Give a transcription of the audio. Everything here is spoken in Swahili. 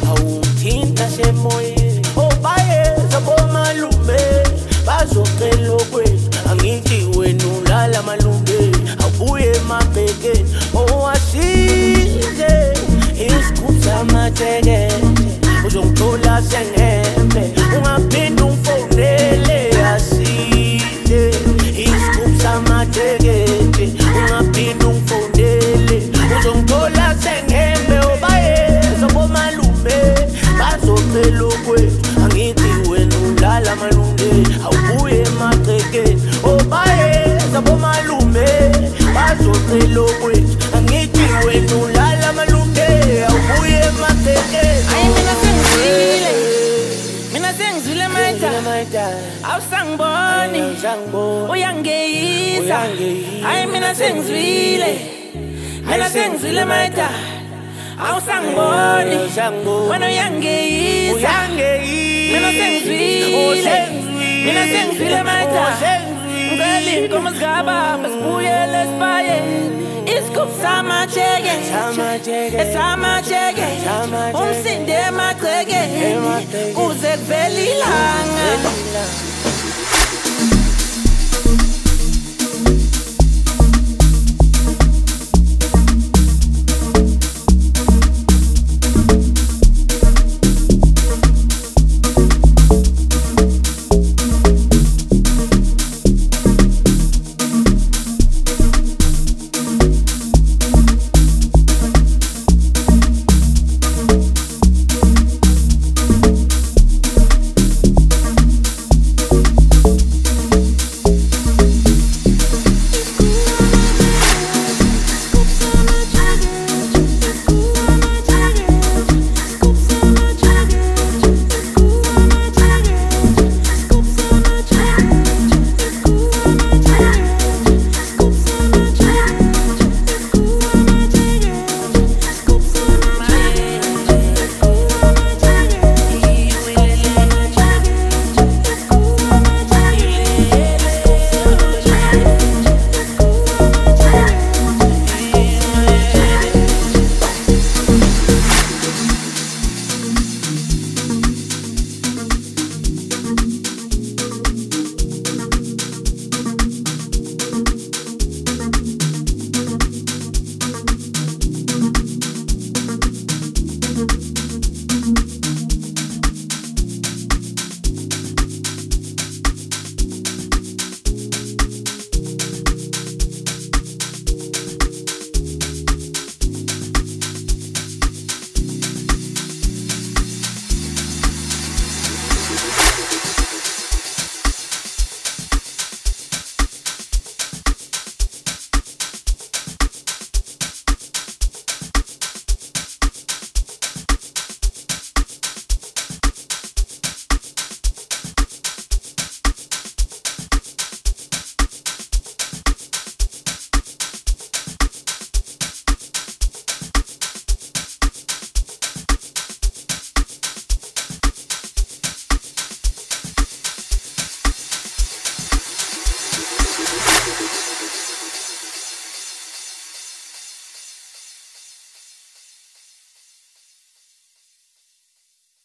awungithinta semoyeni. Bayeza bomalume bazocela okwethu, angithi wena ulala malume awubuye emabhekeni. Asize isigubhu samatekete uzongithola sengembe, ungaphinde ungifonele. Asize isigubhu samatekete ungaphinde ungifonele, uzongithola sengembe. Bayeza bomalume bazocela okwethu, angithi wena ulala malume awubuye emagcekeni. Bayeza bomalume bazocela okwethu, angithi wena ulala malume awubuye emagcekeni. Ayi mina sengizwile maita, awusangiboni uyangeyisa. Ayi mina sengizwile maita, awusangiboni wena uyangeyisa. Mina sengizwile maita, ngicela inkomo zikababa sibuyele esibayeni. Isigubhu samatsheke umsinde emagcekeni kuze kuvele ilanga.